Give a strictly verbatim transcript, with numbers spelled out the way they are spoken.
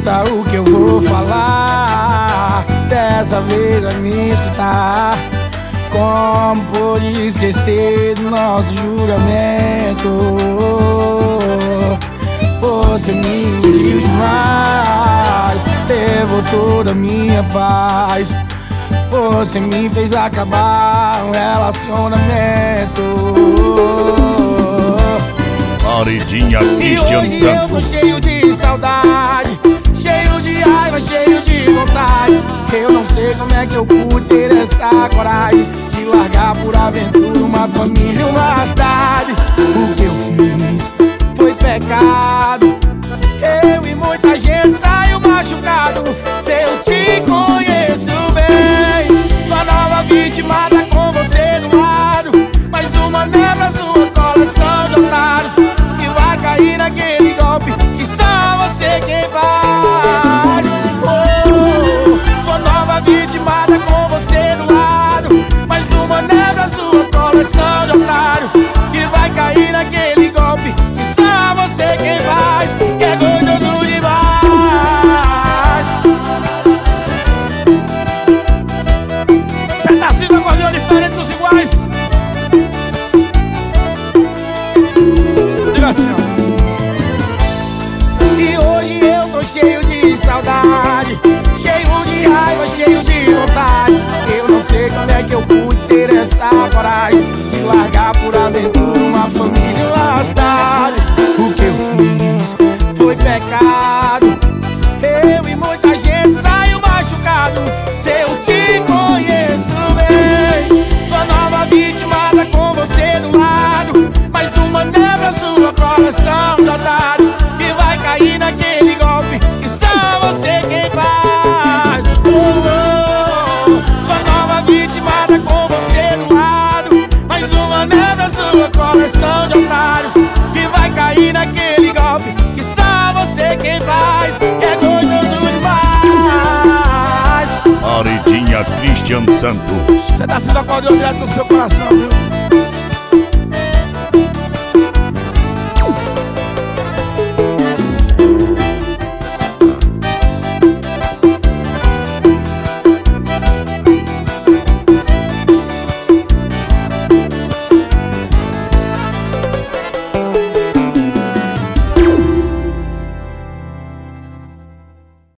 escuta o que eu vou falar. Dessa vez vai me escutar. Como pude esquecer do nosso juramento? Você me iludiu demais, levou toda a minha paz. Você me fez acabar um relacionamento. Paredinha Christian e hoje Santos. Eu tô cheio de saudade, cheio de raiva, cheio de vontade. Eu não sei como é que eu pude ter essa coragem de largar por aventura uma família, uma cidade. O que eu fiz foi pecado. Eu e muita gente saiu machucado. Se eu te conheço bem, sua nova vítima tá com você do lado. Mais uma nebra, sua coleção de otários, que vai cair naquele golpe que só você quem faz. Oh, sua nova vítima tá com você do lado. Mais uma nebra, sua coleção de otários, que vai cair naquele golpe que só você quem faz. Que é gostoso demais. Cê tá se acordando diferente dos iguais. Diga assim, ó. E hoje eu tô cheio de saudade, cheio de raiva, cheio de vontade. Eu não sei como é que eu pude ter essa coragem de largar por aventura uma família, uma cidade. O que eu fiz foi pecado. Eu e muita gente saiu machucado. Se eu te conheço bem, sua nova vítima tá com você do lado. Mais uma nebra, sua coleção de otários, que vai cair naquele golpe que só você quem faz. Oh, oh, sua nova vítima tá com você do lado. Mais uma nebra, sua coleção de otários, que vai cair naquele golpe que só você quem faz. Que é gostoso demais. Paredinha Christian Santos. Você tá sendo acordeão direto no seu coração, viu?